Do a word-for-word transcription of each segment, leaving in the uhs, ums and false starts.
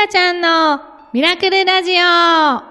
カちゃんのミラクルラジオ。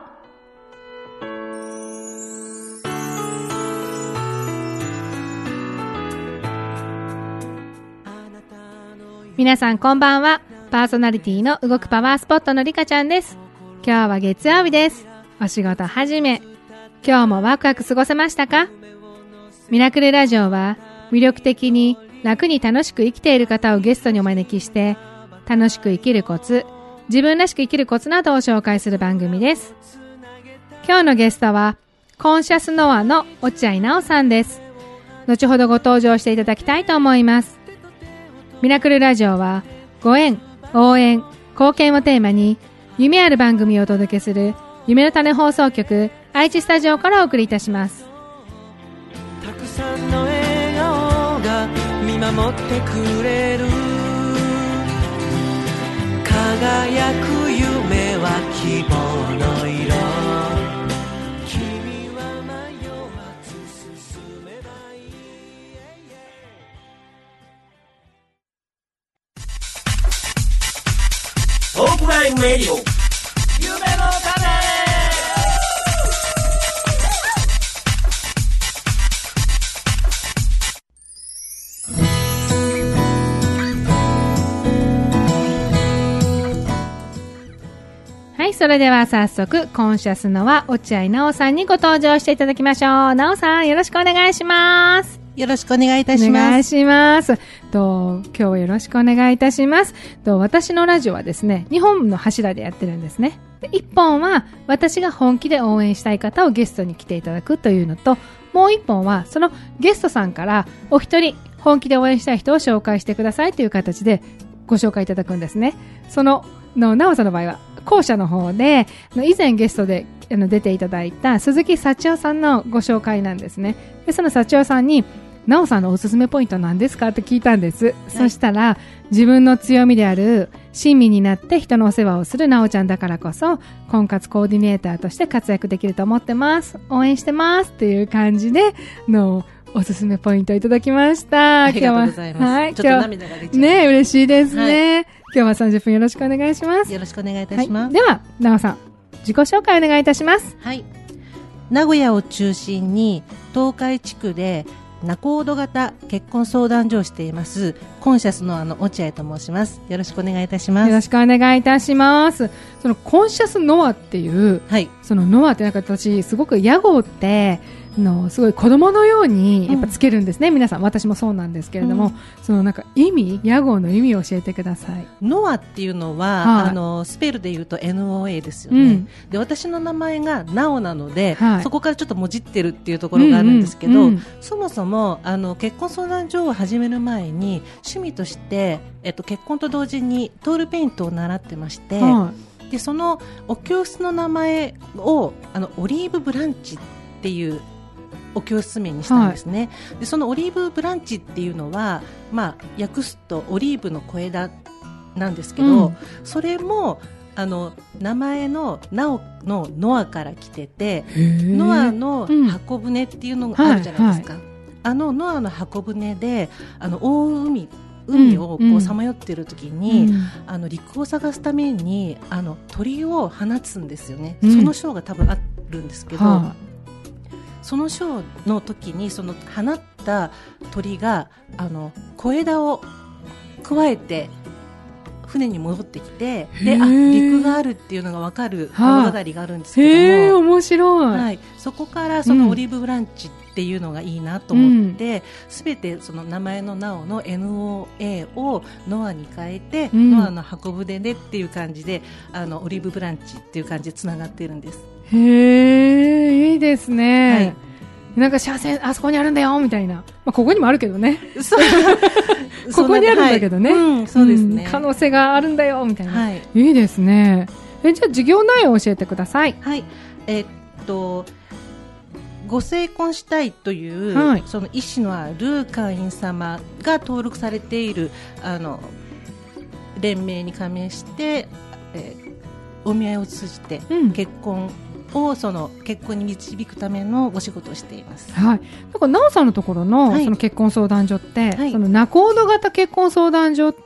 皆さんこんばんは。パーソナリティの動くパワースポットのリカちゃんです。今日は月曜日です。お仕事始め、今日もワクワク過ごせましたか？ミラクルラジオは魅力的に楽に楽しく生きている方をゲストにお招きして、楽しく生きるコツ、自分らしく生きるコツなどを紹介する番組です。今日のゲストはコンシャスノアの落合直さんです。後ほどご登場していただきたいと思います。ミラクルラジオはご縁、応援、貢献をテーマに夢ある番組をお届けする夢の種放送局愛知スタジオからお送りいたします。 たくさんの笑顔が見守ってくれる、輝く夢は希望の色、君は迷わず進めばいい。トークライブレディオ夢の種。 はい、それでは早速コンシャスノア落合直さんにご登場していただきましょう。直さん、よろしくお願いします。 よろしくお願いいたします。 お願いします。と今日はよろしくお願いいたします。と私のラジオはですね、にほんの柱でやってるんですね。でいっぽんは私が本気で応援したい方をゲストに来ていただくというのと、もういっぽんはそのゲストさんからお一人本気で応援したい人を紹介してくださいという形でご紹介いただくんですね。そのの直さんの場合は後者の方で、以前ゲストであの出ていただいた鈴木幸男さんのご紹介なんですね。でその幸男さんに直さんのおすすめポイントは何ですかって聞いたんです、はい、そしたら自分の強みである親身になって人のお世話をする直ちゃんだからこそ婚活コーディネーターとして活躍できると思ってます、応援してますっていう感じでのおすすめポイントをいただきました。 ありがとうございます。はい、ちょっと涙が出ちゃうね、嬉しいですね、はい、今日はさんじゅっぷんよろしくお願いします。 よろしくお願いいたします、 はい、では直さん自己紹介お願いいたします。 はい、名古屋を中心に東海地区で仲人型結婚相談所をしていますコンシャスノアの落合と申します。よろしくお願いいたします。 よろしくお願いいたします。そのコンシャスノアっていう、はい、そのノアってなんか私すごく屋号ってのすごい子供のようにやっぱつけるんですね、うん、皆さん私もそうなんですけれども、うん、そのなんか意味屋号の意味を教えてください。 ノアっていうのは、はい、あのスペルで言うと エヌオーエー ですよね、うん、で私の名前がナオなので、はい、そこからちょっともじってるっていうところがあるんですけど、うんうん、そもそもあの結婚相談所を始める前に趣味として、えっと、結婚と同時にトールペイントを習ってまして、はい、でそのお教室の名前をあのオリーブブランチっていうお教室名にしたんですね、はい、でそのオリーブブランチっていうのは、まあ、訳すとオリーブの小枝なんですけど、うん、それもあの名前のナオのノアから来てて、ノアの箱舟っていうのがあるじゃないですか、うんはいはい、あのノアの箱舟であの大海海をこうさまよっている時に、うん、あの陸を探すためにあの鳥を放つんですよね、うん、そのショーが多分あるんですけど、はあ、そのショーの時にその放った鳥があの小枝をくわえて船に戻ってきて、であ陸があるっていうのが分かる物語があるんですけども、 へー面白い、 はい、そこからそのオリーブブランチっていうのがいいなと思って、すべ、うん、てその名前のナオの エヌオーエー をノアに変えて、うん、ノアの箱舟でっていう感じであのオリーブブランチっていう感じでつながっているんです。 へーいいですね、はい、なんか幸せあそこにあるんだよみたいな、まあ、ここにもあるけどねここにあるんだけどね、はいうん、そうですね、うん、可能性があるんだよみたいな、はい、いいですね。えじゃあ事業内容を教えてください。 はい、えー、っとご成婚したいという、はい、その意思のある会員様が登録されているあの連盟に加盟して、えー、お見合いを通じて結婚をその結婚に導くためのお仕事をしています。 はい。だからなおさんのところの、はい、その結婚相談所って、はい、その仲人型結婚相談所って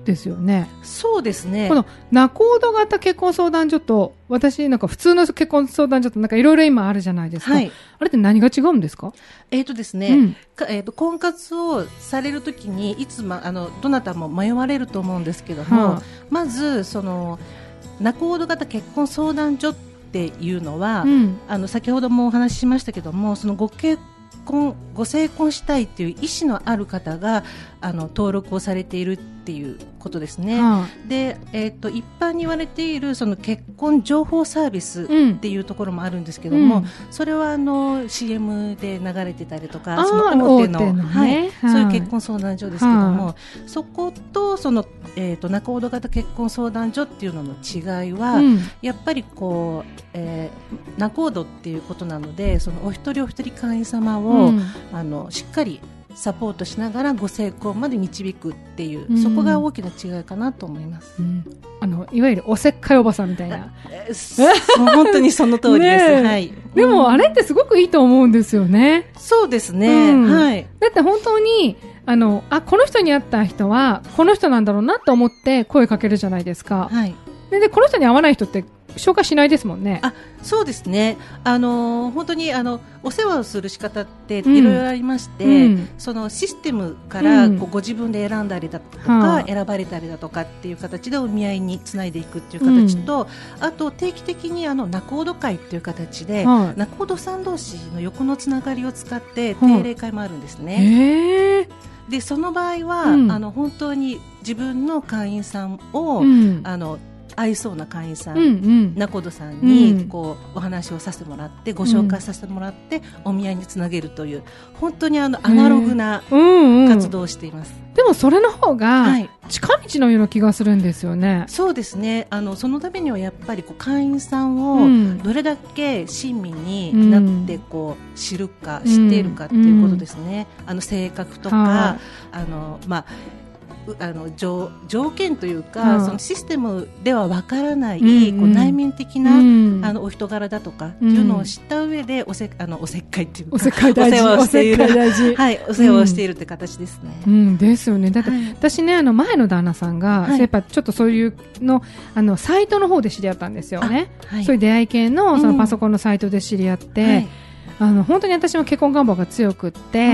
ですよね。 そうですね。 この仲人型結婚相談所と私なんか普通の結婚相談所となんかいろいろ今あるじゃないですか、はい、あれって何が違うんですか？ えーとですね、うん、えーと婚活をされるときにいつ、ま、あのどなたも迷われると思うんですけども、はあ、まずその仲人型結婚相談所っていうのは、うん、あの先ほどもお話ししましたけども、そのご結婚ご成婚したいという意思のある方があの登録をされているっていうことですね、はあ、で、えーと、一般に言われているその結婚情報サービスっていうところもあるんですけども、うん、それはあの シーエム で流れてたりとか、その大手の、大手のね、はい、はあ、そういう結婚相談所ですけども、はあ、そことその、えーと、仲人型結婚相談所っていうのの違いは、うん、やっぱりこう、えー、仲人っていうことなので、そのお一人お一人会員様を、うん、あのしっかりサポートしながらご成婚まで導くっていう、うん、そこが大きな違いかなと思います、うん、 あのいわゆるおせっかいおばさんみたいな本当にその通りです、はい、 でもあれってすごくいいと思うんですよね。 そうですね、うん、はい、 だって本当にあのあこの人に会った人はこの人なんだろうなと思って声かけるじゃないですか、はい、で, でこの人に会わない人って紹介しないですもんね。 あ、そうですね。あの本当にあのお世話をする仕方っていろいろありまして、うん、そのシステムからこうご自分で選んだりだとか、うん、選ばれたりだとかっていう形でお見合いにつないでいくっていう形と、うん、あと定期的にあの仲人会っていう形で、はい、仲人さん同士の横のつながりを使って定例会もあるんですね、はい、へー。でその場合は、うん、あの本当に自分の会員さんを、うん、あの合いそうな会員さん、うんうん、仲人さんにこうお話をさせてもらってご紹介させてもらって、うん、お見合いにつなげるという本当にあのアナログな活動をしています、うんうん、 でもそれの方が近道のような気がするんですよね、はい、 そうですね。あのそのためにはやっぱりこう会員さんをどれだけ親身になってこう知るか、うん、知っているかっていうことですね、うん、あの性格とか、はあ、あのまああの 条, 条件というか、うん、そのシステムではわからない、うん、こう内面的な、うん、あのお人柄だとかっていうのを知った上でおせあのおせっかいっていうかおせっかい大事、 お世話をしているはい、お世話をしているって形ですね、 うんうん、ですよね。だって、はい、私ねあの前の旦那さんが、はい、やっぱちょっとそういうのあのサイトの方で知り合ったんですよね、はい、そういう出会い系 の, そのパソコンのサイトで知り合って、うんはい、あの本当に私も結婚願望が強くって、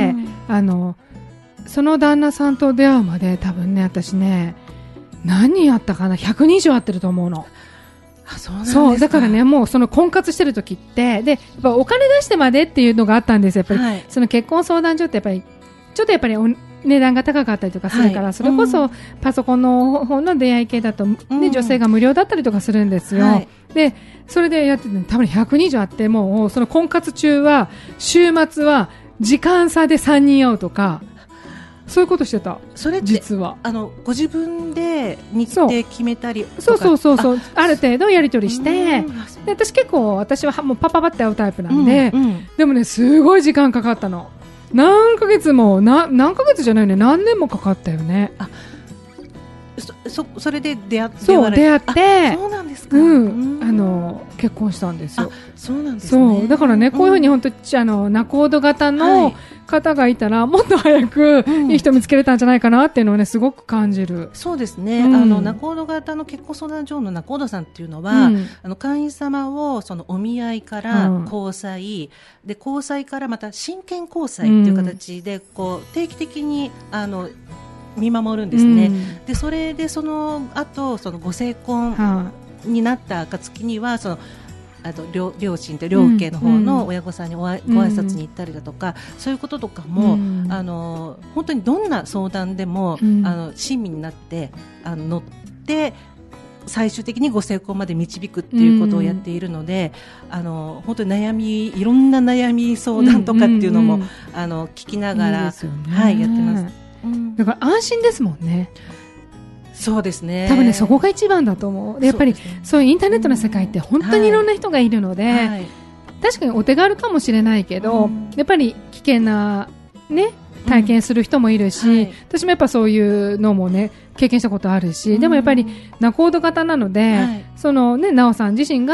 うん、あのその旦那さんと出会うまで多分ね私ね何人あったかなひゃくにん以上会ってると思うの。 あ、そうなんですか。そうだからねもうその婚活してる時ってでやっぱお金出してまでっていうのがあったんですよ。やっぱり、はい、その結婚相談所ってやっぱりちょっとやっぱりお値段が高かったりとかするから、はい、それこそパソコンの方の出会い系だと、ねうん、女性が無料だったりとかするんですよ、はい、でそれでやってて、ね、多分ひゃくにん以上あってもうその婚活中は週末は時間差でさんにん会うとかそういうことしてた。 それって実はあのご自分で日程決めたりとかそうそうそうそう あ, ある程度やり取りしてで私結構私はもうパパパって会うタイプなんで、うんうん、でもねすごい時間かかったの。何ヶ月もな何ヶ月じゃないね何年もかかったよね。あそ, そ, それで出会ってそう出会ってそうなんですか、 うん、あの結婚したんですよ。 そうなんですね。 そうだからね、こういうふうに本当、うん、あの仲人型の方がいたら、はい、もっと早くいい人見つけれたんじゃないかなっていうのをねすごく感じる。 そうですね、うん、あの仲人型の結婚相談所の仲人さんっていうのは、うん、あの会員様をそのお見合いから交際、うん、で交際からまた真剣交際っていう形でこう定期的にあの見守るんですね、うん、でそれでその後そのご成婚になった暁にはそのあと 両, 両親と両家の方の親御さんにおあ、うん、ご挨拶に行ったりだとか、うん、そういうこととかも、うん、あの本当にどんな相談でも、うん、あの親身になってあの乗って最終的にご成婚まで導くっていうことをやっているので、うん、あの本当に悩みいろんな悩み相談とかっていうのも、うんうんうん、あの聞きながら、いいですよね、はい、やってます。 だから安心ですもんね。 そうですね。 多分ねそこが一番だと思う。でやっぱりそう、ね、そういうインターネットの世界って本当にいろんな人がいるので、はいはい、確かにお手軽かもしれないけど、うん、やっぱり危険なね体験する人もいるし、うんはい、私もやっぱそういうのもね経験したことあるし、うん、でもやっぱり仲人型なので、はい、そのねなおさん自身が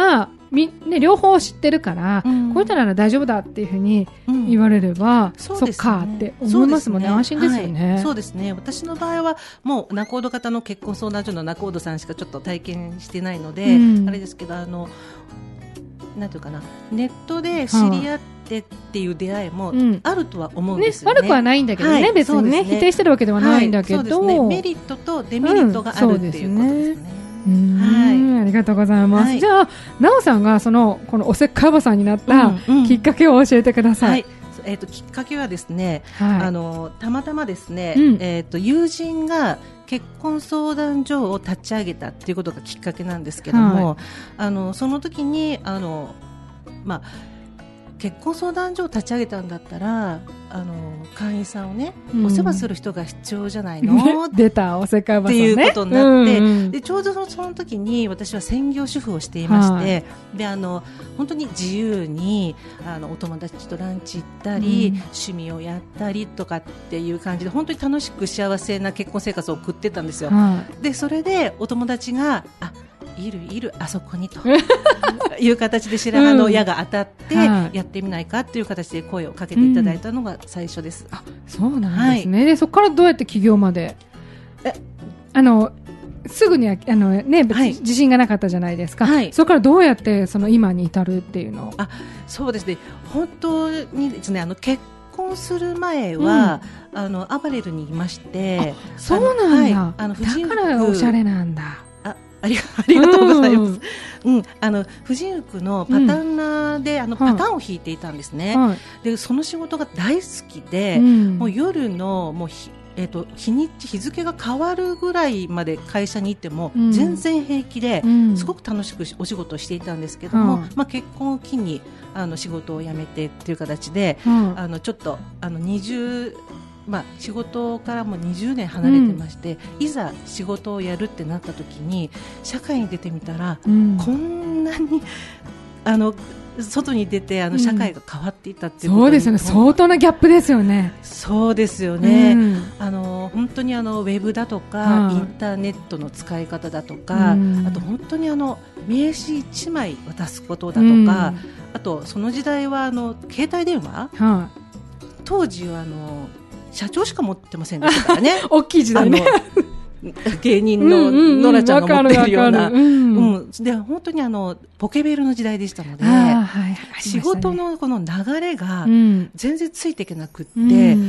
み、ね、両方知ってるから、うん、こういったなら大丈夫だっていうふうに言われれば、うん、そ, ね、そっかって思いますもんね。安心ですよね、 はい、そうですね。私の場合はもう仲人方の結婚相談所の仲人さんしかちょっと体験してないので、うん、あれですけど、あのなんていうかな、ネットで知り合ってっていう出会いもあるとは思うんですよね。 ね、悪くはないんだけどね、はい、別に ね, ね否定してるわけではないんだけど、はい、そうですね、メリットとデメリットがある、うん、っていうことですね。 はい、ありがとうございます、はい、じゃあなおさんがそのこのおせっかいおばさんになったきっかけを教えてください。うんうん、はい、 えー、ときっかけはですね、はい、あのたまたまですね、うん、えー、と友人が結婚相談所を立ち上げたっていうことがきっかけなんですけども、はい、あのその時にあの、まあ結婚相談所を立ち上げたんだったら、あの会員さんをね、うん、お世話する人が必要じゃないの出たおせっかいおばさんねっていうことになって、うんうん、でちょうどその時に私は専業主婦をしていまして、はい、であの本当に自由にあのお友達とランチ行ったり、うん、趣味をやったりとかっていう感じで本当に楽しく幸せな結婚生活を送ってたんですよ、はい、でそれでお友達があいるいるあそこにという形で白羽の矢が当たってやってみないかという形で声をかけていただいたのが最初です、うん、 あそうなんですね、はい、でそこからどうやって起業までえあのすぐにあの、ね、別に自信がなかったじゃないですか、はい、そこからどうやってその今に至るっていうのを。 あそうですね、本当にですね、あの結婚する前は、うん、あのアパレルにいまして、 そうなんだ、はい、あのだからおしゃれなんだ。 あり, ありがとうございます、うんうん、あの婦人服のパタンナーで、うん、あのパターンを引いていたんですね、はい、でその仕事が大好きで、うん、もう夜のもうひ、えー、と日にち日付が変わるぐらいまで会社に行っても全然平気で、うん、すごく楽しくお仕事をしていたんですけども、うん、まあ、結婚を機にあの仕事を辞めてっていう形で、うん、あのちょっとあのにじゅうまあ、仕事からもにじゅうねん離れてまして、うん、いざ仕事をやるってなった時に社会に出てみたら、うん、こんなにあの外に出てあの社会が変わっていたっていうこと、 うん、そうですよね、相当なギャップですよね。 そうですよね、うん、あの本当にあのウェブだとか、うん、インターネットの使い方だとか、うん、あと本当にあの名刺いちまい渡すことだとか、うん、あとその時代はあの携帯電話、うん、当時はあの社長しか持ってませんでしたからね大きい時代ね芸人のノラちゃんが持っているような、うんうん、で本当にあのポケベルの時代でしたので、はい、仕事のこの流れが全然ついていけなくって、うん、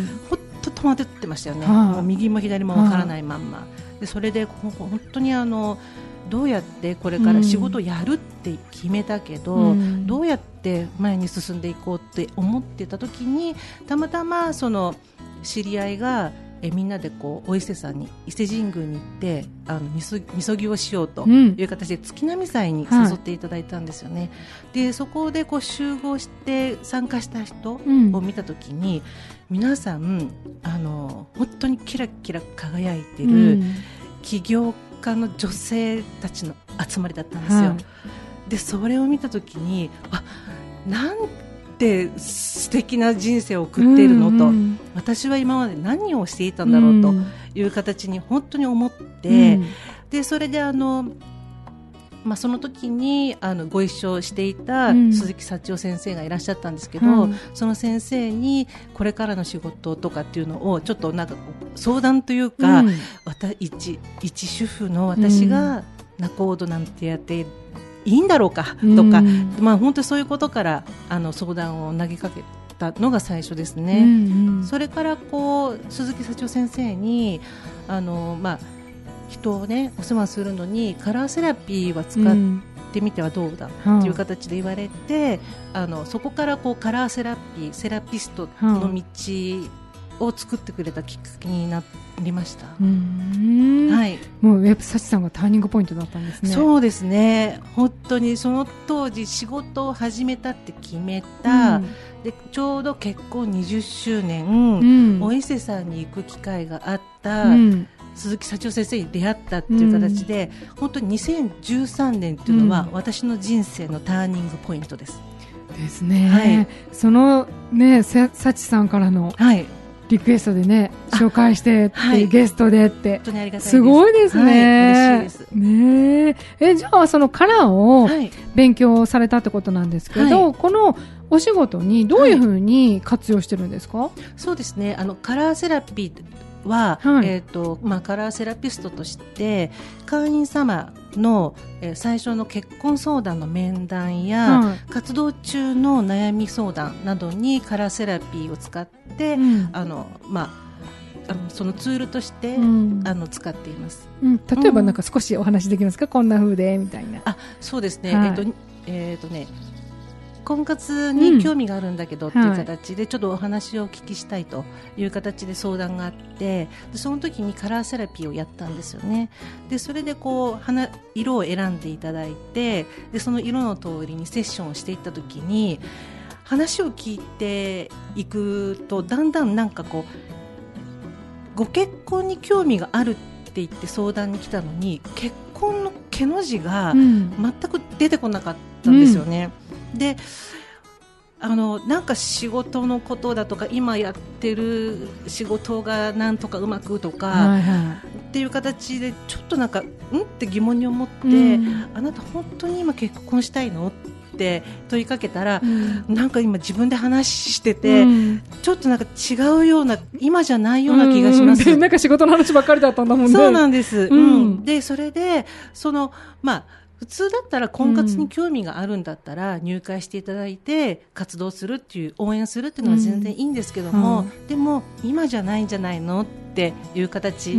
ほんと戸惑ってましたよね、もう右も左もわからないまんまで、それで本当にあのどうやってこれから仕事をやるって決めたけど、うん、どうやって前に進んでいこうって思ってた時にたまたまその知り合いがえみんなでこうお伊勢さんに伊勢神宮に行ってあのみそみそぎをしようという形で月並祭に誘っていただいたんですよね、はい、でそこでこう集合して参加した人を見たときに、うん、皆さんあの本当にキラキラ輝いてる起業家の女性たちの集まりだったんですよ、はい、でそれを見たときにあなんて素敵な人生を送っているのと、うんうん、私は今まで何をしていたんだろうという形に本当に思って、うん、でそれであの、まあ、その時にあのご一緒していた鈴木幸男先生がいらっしゃったんですけど、うん、その先生にこれからの仕事とかっていうのをちょっとなんか相談というか、うん、一, 一主婦の私が仲人なんてやっていいんだろうかとか、うんまあ、本当にそういうことからあの相談を投げかけたのが最初ですね、うんうん、それからこう鈴木幸男先生にあの、まあ、人を、ね、お世話するのにカラーセラピーは使ってみてはどうだという形で言われて、うん、あのそこからこうカラーセラピーセラピストの道を作ってくれたきっかけになりました。うーん、はい、もうウェブサチさんがターニングポイントだったんですね。 そうですね、本当にその当時仕事を始めたって決めた、うん、でちょうど結婚にじゅっしゅうねん、うん、お伊勢さんに行く機会があった、うん、鈴木幸男先生に出会ったっていう形で、うん、本当ににせんじゅうさんねんっていうのは、うん、私の人生のターニングポイントです。 ですね、はい、そのね幸さんからの、はいリクエストでね紹介してって、はい、ゲストでって本当にありがたいです。 すごいですね、 はい、嬉しいですねえ。じゃあそのカラーを勉強されたってことなんですけど、はい、このお仕事にどういうふうに活用してるんですか？はい、 そうですね、あのカラーセラピーは、はい、えーとまあ、カラーセラピストとして会員様の、えー、最初の結婚相談の面談や、はい、活動中の悩み相談などにカラーセラピーを使って、うん、あのまあ、あのそのツールとして、うん、あの使っています、 うん、例えばなんか少しお話できますか、うん、こんな風でみたいな。 あ、そうですね、はい、えーとえーとね婚活に興味があるんだけどっていう形でちょっとお話をお聞きしたいという形で相談があって、でその時にカラーセラピーをやったんですよね。でそれでこう花色を選んでいただいて、でその色の通りにセッションをしていった時に話を聞いていくとだんだんなんかこうご結婚に興味があるって言って相談に来たのに結婚の毛の字が全く出てこなかったんですよね、うん、であのなんか仕事のことだとか今やってる仕事がなんとかうまくとか、はいはい、っていう形でちょっとなんかんって疑問に思って、うん、あなた本当に今結婚したいのって問いかけたら、うん、なんか今自分で話してて、うん、ちょっとなんか違うような今じゃないような気がします、 うんうん、なんか仕事の話ばっかりだったんだもんね。 そうなんです、うんうん、でそれでそのまあ普通だったら婚活に興味があるんだったら入会していただいて活動するっていう応援するっていうのは全然いいんですけども、うん、でも今じゃないんじゃないのっていう形で、うん、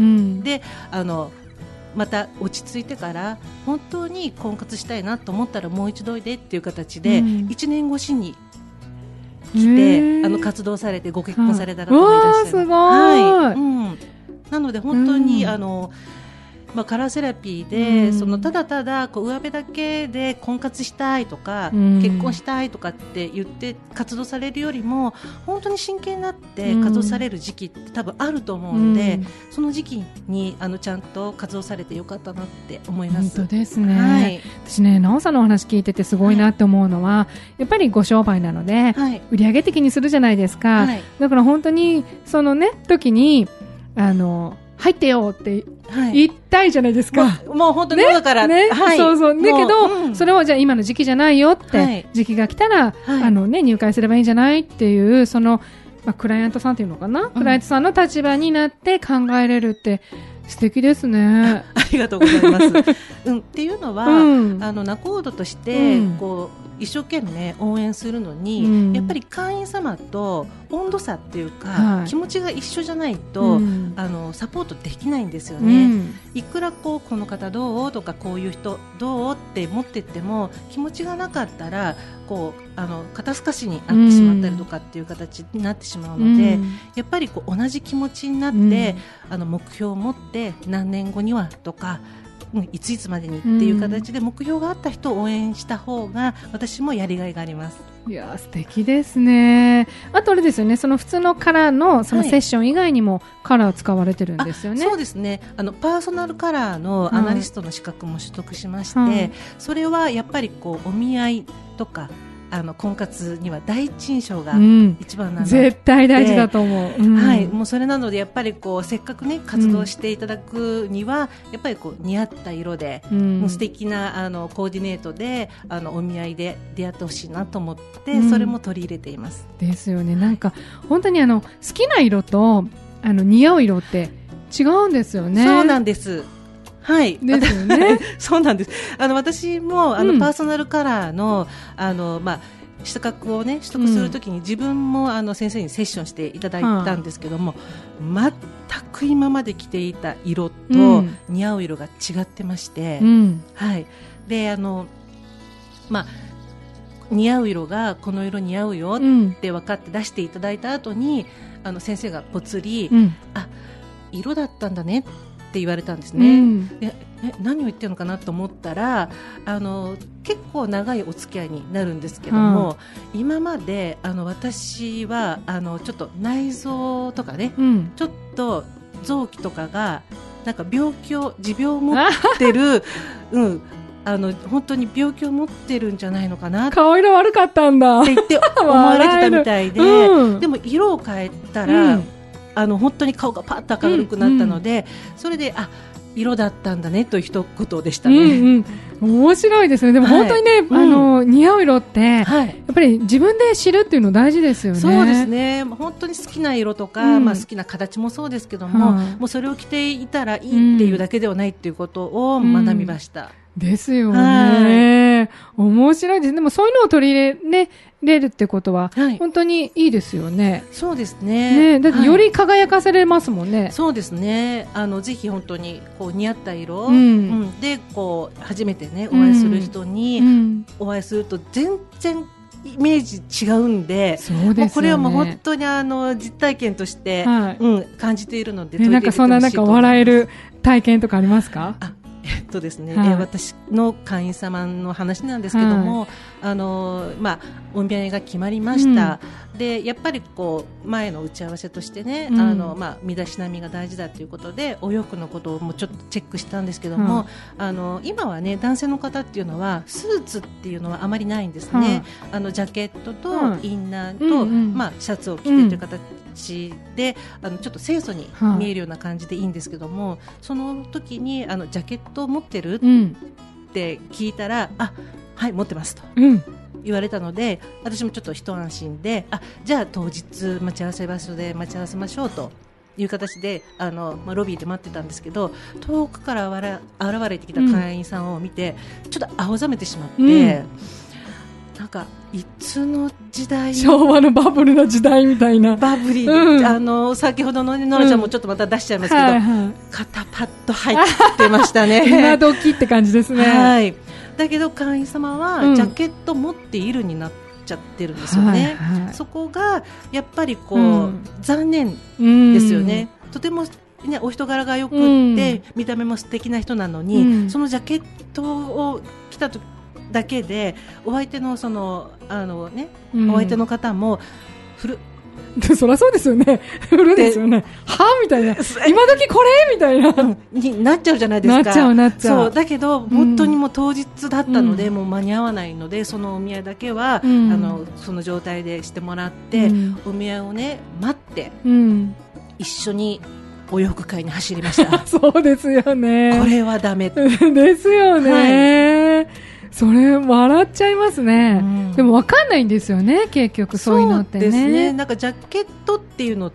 あのまた落ち着いてから本当に婚活したいなと思ったらもう一度おいでっていう形でいちねん越しに来て、あの活動されてご結婚された方もいらっしゃる、はい、 すごい、 はい、うん、なので本当に、うん、あのまあ、カラーセラピーで、うん、そのただただこう上辺だけで婚活したいとか、うん、結婚したいとかって言って活動されるよりも本当に真剣になって活動される時期って多分あると思うので、うん、その時期にあのちゃんと活動されてよかったなって思います。 本当ですね、はい、私ね、なおさんのお話聞いててすごいなって思うのは、はい、やっぱりご商売なので、はい、売上的にするじゃないですか、はい、だから本当にそのね時にあの入ってよって言いたいじゃないですか、 はい、もう、もう本当にだから、 ねね、 はい、 そうそうだけど、うん、それをじゃあ今の時期じゃないよって、はい、時期が来たら、はい、あのね、入会すればいいんじゃないっていうその、まあ、クライアントさんっていうのかな、うん、クライアントさんの立場になって考えれるって素敵ですね。 ありがとうございます、うん、っていうのは、うん、あの仲人として、うん、こう一生懸命応援するのに、うん、やっぱり会員様と温度差っていうか、はい、気持ちが一緒じゃないと、うん、あのサポートできないんですよね、うん、いくらこうこの方どうとかこういう人どうって持ってっても気持ちがなかったらこうあの肩透かしにあってしまったりとかっていう形になってしまうので、うん、やっぱりこう同じ気持ちになって、うん、あの目標を持って何年後にはとかいついつまでにっていう形で目標があった人を応援した方が私もやりがいがあります。 いや素敵ですね。あとあれですよね、その普通のカラーのそのセッション以外にもカラー使われてるんですよね。 そうですね、あのパーソナルカラーのアナリストの資格も取得しまして、はい、それはやっぱりこうお見合いとかあの婚活には第一印象が一番なので、うん、絶対大事だと思う、うん、はい、もうそれなのでやっぱりこうせっかくね活動していただくには、うん、やっぱりこう似合った色で、うん、もう素敵なあのコーディネートであのお見合いで出会ってほしいなと思って、うん、それも取り入れています。 ですよね、なんか本当にあの好きな色とあの似合う色って違うんですよね。 そうなんです。はい、 ですよねそうなんです。あの私もあの、うん、パーソナルカラーのあの、まあ、資格を、ね、取得するときに、うん、自分もあの先生にセッションしていただいたんですけども、はあ、全く今まで着ていた色と似合う色が違ってまして、うん、はい、であの、まあ、似合う色がこの色似合うよって分かって出していただいた後に、あの先生がぽつり、うん、あ、色だったんだねって言われたんですね、うん、でえ何を言ってるのかなと思ったら、あの結構長いお付き合いになるんですけども、うん、今まであの私はあのちょっと内臓とかね、うん、ちょっと臓器とかがなんか病気を持病を持ってる、うん、あの本当に病気を持ってるんじゃないのかな、 顔色悪かったんだって言って思われてたみたいで、うん、でも色を変えたら、うん、 あの本当に顔がパッと明るくなったので、うん、それであ色だったんだねという一言でしたね。 うんうん、面白いですね。でも本当にね、はい、あの、うん、似合う色って、はい、やっぱり自分で知るっていうの大事ですよね。 そうですね。本当に好きな色とか、うん、まあ、好きな形もそうですけども、うん、もうそれを着ていたらいいっていうだけではないっていうことを学びました。うんうん、ですよね。面白いです。でもそういうのを取り入れ、ね、れるってことは、はい、本当にいいですよね。 そうですね。 ね、だってより輝かされますもんね。はい、 そうですね。あのぜひ本当にこう似合った色、うんうん、でこう初めてねお会いする人に、うん、お会いすると全然イメージ違うんで、 そうですよね、もうこれはもう本当にあの実体験として、はい、うん、感じているので、 ね、なんかそんななんか笑える体験とかありますか？ あえっとですね、はい、え私の会員様の話なんですけども、はい、あのまあ、お見合いが決まりました、うん、でやっぱりこう前の打ち合わせとしてね、うん、あのまあ、身だしなみが大事だということでお洋服のことをもちょっとチェックしたんですけども、はい、あの今はね男性の方っていうのはスーツっていうのはあまりないんですね、はい、あのジャケットとインナーと、はい、まあ、シャツを着てという形で、うん、あのちょっと清楚に見えるような感じでいいんですけども、はい、その時にあのジャケットを持ってる、うん、って聞いたらあはい持ってますと、うん言われたので私もちょっと一安心であじゃあ当日待ち合わせ場所で待ち合わせましょうという形であの、まあ、ロビーで待ってたんですけど遠くからわら現れてきた会員さんを見て、うん、ちょっと青ざめてしまって、うん、なんかいつの時代昭和のバブルの時代みたいなバブリー、うん、あの先ほどのノラちゃんもちょっとまた出しちゃいますけど、うんはいはい、肩パッと入ってましたね今時って感じですね、 はいだけど会員様はジャケット持っているになっちゃってるんですよね、うんはいはい、そこがやっぱりこう、うん、残念ですよね、うん、とても、ね、お人柄がよくって、うん、見た目も素敵な人なのに、うん、そのジャケットを着たとだけでお相手のそのあの、ねうん、お相手の方も古そりゃそうですよね。古ですよね。はみたいな。今時これみたいな。 になっちゃうじゃないですか。 なっちゃうなっちゃう。 そうだけど、うん、本当にもう当日だったので、うん、もう間に合わないのでそのお見合いだけは、うん、あのその状態でしてもらって、うん、お見合いをね待って、うん、一緒にお洋服買いに走りました。 そうですよね。 これはダメ。 ですよね。はいそれ笑っちゃいますね、うん、でも分かんないんですよね結局そういうのってね。そうですねなんかジャケットっていうのって、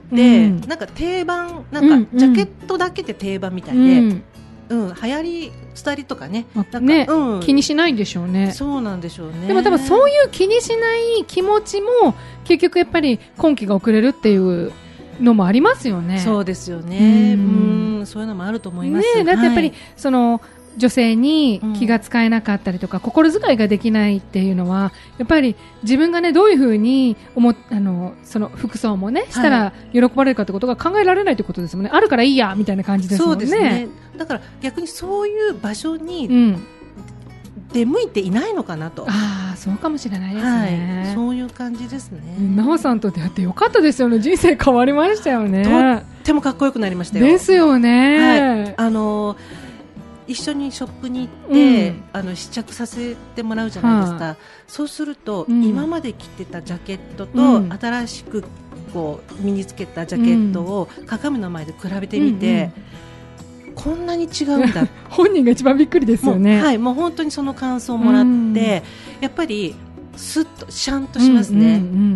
うん、なんか定番なんかジャケットだけで定番みたいで、うんうん、流行り廃りとかねなんか、 ねうん、気にしないんでしょうね。 そうなんでしょうね。 でも多分そういう気にしない気持ちも結局やっぱり今期が遅れるっていうのもありますよね。 そうですよね、うん、うんそういうのもあると思います、 ね、だってやっぱり、はい、その女性に気が使えなかったりとか、うん、心遣いができないっていうのはやっぱり自分がねどういうふうに思あのその服装もねしたら喜ばれるかってことが考えられないってことですもんね。あるからいいやみたいな感じですもんね。 そうですね。だから逆にそういう場所に、うん出向いていないのかなと。 ああ、そうかもしれないですね、 はい、そういう感じですね。 なおさんと出会ってよかったですよね。人生変わりましたよね。 とってもかっこよくなりましたよ。 ですよね、 はい、あの一緒にショップに行って、うん、あの試着させてもらうじゃないですか、はあ、そうすると、うん、今まで着てたジャケットと、うん、新しくこう身につけたジャケットを鏡の前で比べてみて、うんうんこんなに違うんだ本人が一番びっくりですよね。 もう、はい、もう本当にその感想をもらって、うん、やっぱりスッとシャンとしますね、うんうんうん、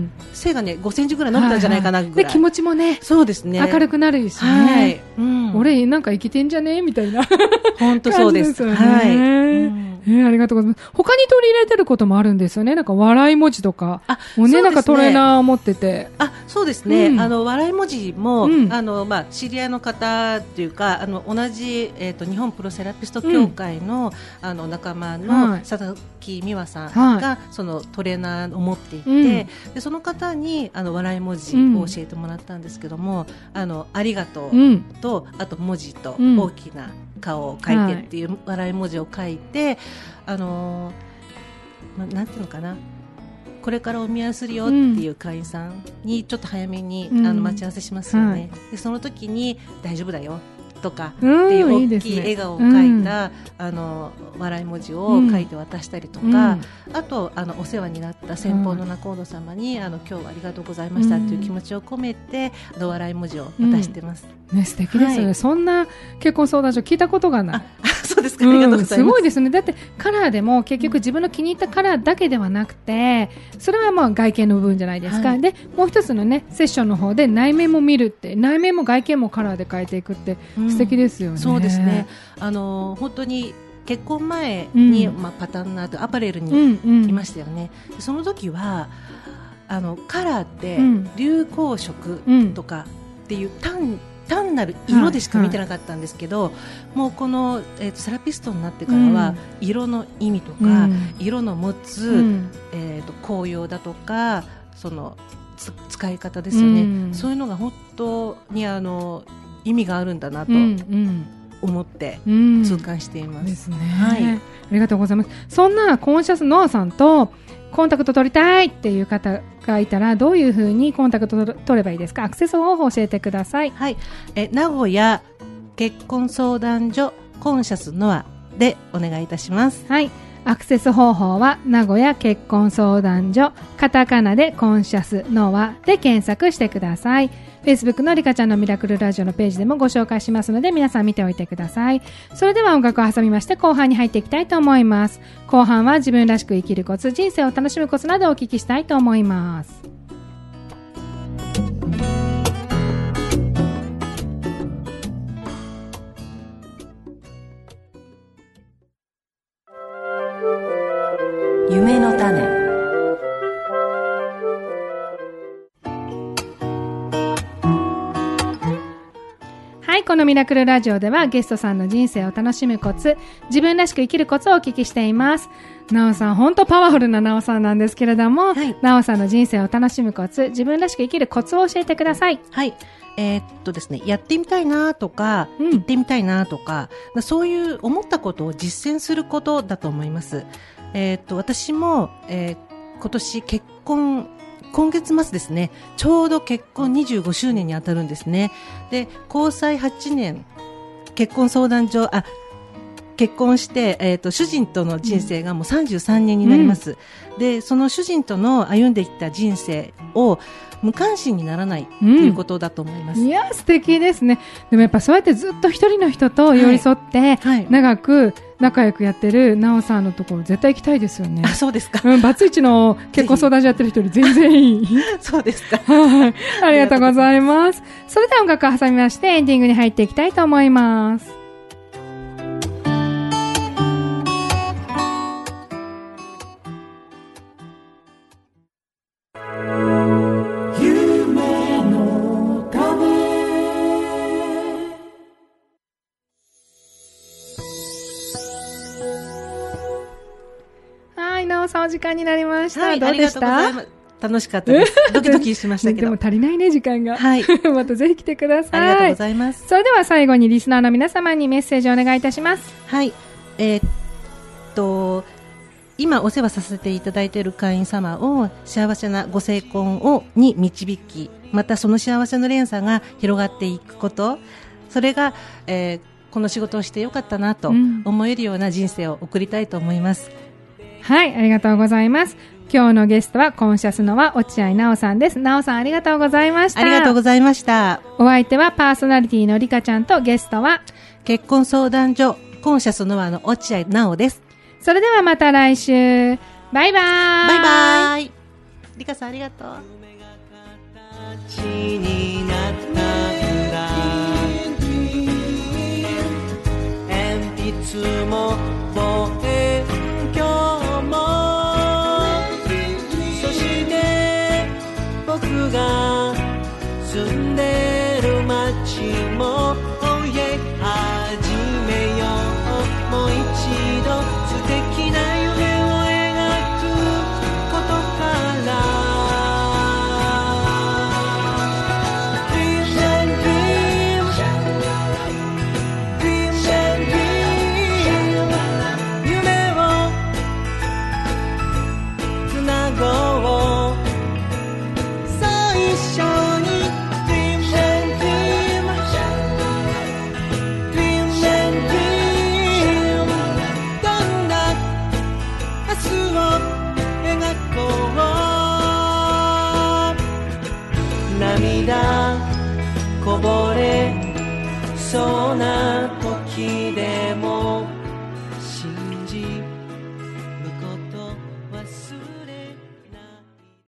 背がねごセンチぐらい伸びたんじゃないかなぐらい、はいはい、 で気持ちもねそうですね明るくなるしね、はいうん、俺なんか生きてんじゃねみたいな本当そうです、 感じですよね、 はいうんえー、ありがとうございます。他に取り入れてることもあるんですよね。なんか笑い文字とかもうね、なんかトレーナー持っててあそうですね、うん、あの笑い文字も、うん、あのまあ、知り合いの方というかあの同じ、えー、と日本プロセラピスト協会の、うん、あの仲間の佐々木美和さんが、はい、そのトレーナーを持っていて、うん、でその方にあの笑い文字を教えてもらったんですけども、うん、あのありがとうと、うん、あと文字と大きな顔を描いてっていう笑い文字を書いて、はい、あのーま、なんていうのかなこれからお見合いするよっていう会員さんにちょっと早めに、うん、あの待ち合わせしますよね、うん、でその時に大丈夫だよとかっていう大きい笑顔を描いた、 うん、 あの笑い文字を書いて渡したりとか、うん、あとあのお世話になった先方の仲人様に、うん、あの今日はありがとうございましたという気持ちを込めて、うん、あの笑い文字を渡してます、 うんね、素敵ですよね、はい、そんな結婚相談所聞いたことがない。 あ、そうですか、ありがとうございます、 うん、すごいですね。だってカラーでも結局自分の気に入ったカラーだけではなくて、それはまあ外見の部分じゃないですか、はい、でもう一つのねセッションの方で内面も見るって、内面も外見もカラーで変えていくって素敵ですよね、うん、 そうですね。あの本当に結婚前に、うん、まあ、パターンナーとアパレルにいましたよね、うんうん、その時はあのカラーって流行色とかっていう単単なる色でしか見てなかったんですけど、はいはい、もうこの、えーと、セラピストになってからは、うん、色の意味とか、うん、色の持つ、うん、えーと、効用だとかその使い方ですよね、うん、そういうのが本当にあの意味があるんだなと思って痛感しています、うんうん、ですね、はい、 ありがとうございます。そんなコンシャスノアさんとコンタクト取りたいっていう方がいたらどういうふうにコンタクト取ればいいですか？アクセス方法を教えてください。 はい、え名古屋結婚相談所コンシャスノアでお願いいたします。 はい、アクセス方法は名古屋結婚相談所カタカナでコンシャスノアで検索してください。Facebook のリカちゃんのミラクルラジオのページでもご紹介しますので皆さん見ておいてください。それでは音楽を挟みまして後半に入っていきたいと思います。後半は自分らしく生きるコツ、人生を楽しむコツなどをお聞きしたいと思います。 夢の種。 はい、このミラクルラジオではゲストさんの人生を楽しむコツ、自分らしく生きるコツをお聞きしています。なおさん、本当パワフルななおさんなんですけれども、はい、なおさんの人生を楽しむコツ、自分らしく生きるコツを教えてください。 はい、えー、っとですね、やってみたいなとか、うん、行ってみたいなとか、そういう思ったことを実践することだと思います。えー、っと私も、えー、今年結婚今月末ですね、ちょうど結婚にじゅうごしゅうねんに当たるんですね。で、交際はちねん、結婚相談所、あ、結婚して、えーと、主人との人生がもうさんじゅうさんねんになります。うん、で、その主人との歩んでいった人生を無関心にならないということだと思います。うん、 いや、素敵ですね。でもやっぱそうやってずっと一人の人と寄り添って、はいはい、長く仲良くやってるなおさんのところ絶対行きたいですよね。 あ、そうですか。 うん、バツイチの結婚相談所やってる人より全然いい。 そうですか。 はい。ありがとうございます。それでは音楽を挟みましてエンディングに入っていきたいと思います。お時間になりました。はい、どうでした？ 楽しかったです。ドキドキしましたけど。 でも足りないね、時間が。 はい。 またぜひ来てください。 ありがとうございます。 それでは最後にリスナーの皆様にメッセージをお願いいたします。 はい。えー、っと、今お世話させていただいている会員様を幸せなご成婚をに導き、またその幸せの連鎖が広がっていくこと、それが、えー、この仕事をしてよかったなと思えるような人生を送りたいと思います。うん、 はい、ありがとうございます。今日のゲストはコンシャスノア落合奈緒さんです。奈緒さん、ありがとうございました。 ありがとうございました。 お相手はパーソナリティのリカちゃんとゲストは結婚相談所コンシャスノアの落合奈緒です。 それではまた来週。バイバイ。バイバイ。リカさん、ありがとう。になったんだ。鉛筆も望遠鏡も、そして僕が住んでる街も追い始めよう。もう一度素敵な夢を描くことから。Dream and dream, dream and dream、 夢をつなごう。最初に Dream and 涙こぼれそうな時でも